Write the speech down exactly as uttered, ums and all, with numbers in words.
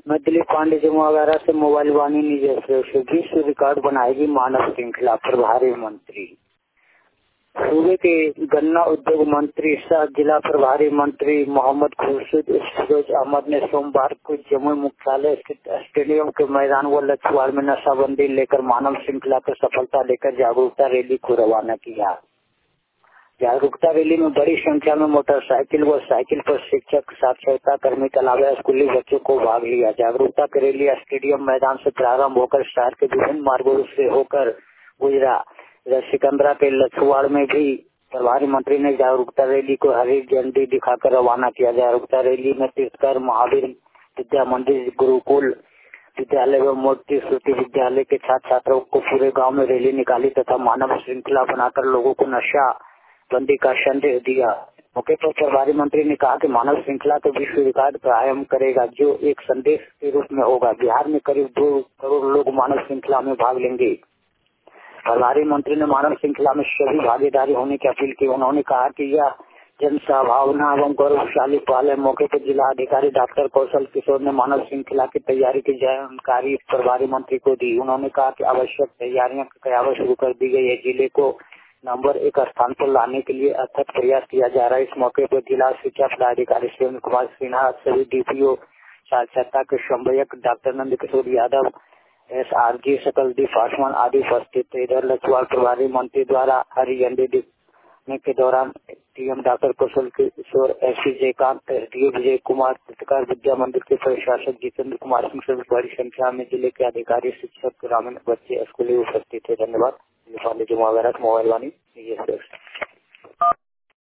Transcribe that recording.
मैं दिलीप पांडे जमुआ वगैरह से मोबाइल वाणी निजी से विश्व रिकॉर्ड बनाएगी मानव श्रृंखला, प्रभारी मंत्री। सूबे के गन्ना उद्योग मंत्री सह जिला प्रभारी मंत्री मोहम्मद खुर्शीद फिरोज अहमद ने सोमवार को जमुई मुख्यालय स्थित स्टेडियम के मैदान व लछवाड़ में नशाबंदी लेकर मानव श्रृंखला को सफलता लेकर जागरूकता रैली को रवाना किया। जागरूकता रैली में बड़ी संख्या में मोटरसाइकिल व साइकिल पर शिक्षक, साक्षरता कर्मी के अलावा स्कूली बच्चों को भाग लिया। जागरूकता की रैली स्टेडियम मैदान से प्रारंभ होकर शहर के विभिन्न मार्गों से होकर गुजरा। सिकंदरा के लछवाड़ में भी प्रभारी मंत्री ने जागरूकता रैली को हरी झंडी दिखाकर रवाना किया। जागरूकता रैली में तीर्थकर महावीर विद्या मंदिर, गुरुकुल विद्यालय व मूर्ति श्रुति विद्यालय के छात्र छात्राओं को पूरे गांव में रैली निकाली तथा मानव श्रृंखला बनाकर लोगों को नशा बंदी का संदेश दिया। मौके पर प्रभारी मंत्री ने कहा कि मानव श्रृंखला के विश्व रिकॉर्ड कायम करेगा, जो एक संदेश के रूप में होगा। बिहार में करीब दो करोड़ लोग मानव श्रृंखला में भाग लेंगे। प्रभारी मंत्री ने मानव श्रृंखला में सभी भागीदारी होने की अपील की। उन्होंने कहा कि यह जन सद्भावना एवं गौरवशाली पहल है। मौके पर जिला अधिकारी डॉक्टर कौशल किशोर ने मानव श्रृंखला की तैयारी की जानकारी प्रभारी मंत्री को दी। उन्होंने कहा कि आवश्यक तैयारियां कयावत शुरू कर दी गई है। जिले को नंबर एक स्थान पर लाने के लिए अथक प्रयास किया जा रहा है। इस मौके पर जिला शिक्षा पदाधिकारी सुरेंद्र कुमार सिन्हा, सभी डीपीओ, साक्षरता के समन्वयक doctor Nand Kishore Yadav, S R ji, Sakal दी पासवान आदि उपस्थित थे। इधर लछवाड़ प्रभारी मंत्री द्वारा हरी झंडी दिखाने के दौरान TM doctor Kaushal Kishore, S C Jaikant, SDO Vijay Kumar, पत्रकार विद्या मंदिर के प्रशासक जितेंद्र कुमार सिंह सहित बड़ी संख्या में जिले के अधिकारी, शिक्षक, ग्रामीण, बच्चे, स्कूली उपस्थित थे। धन्यवाद। मोबाइल वाणी।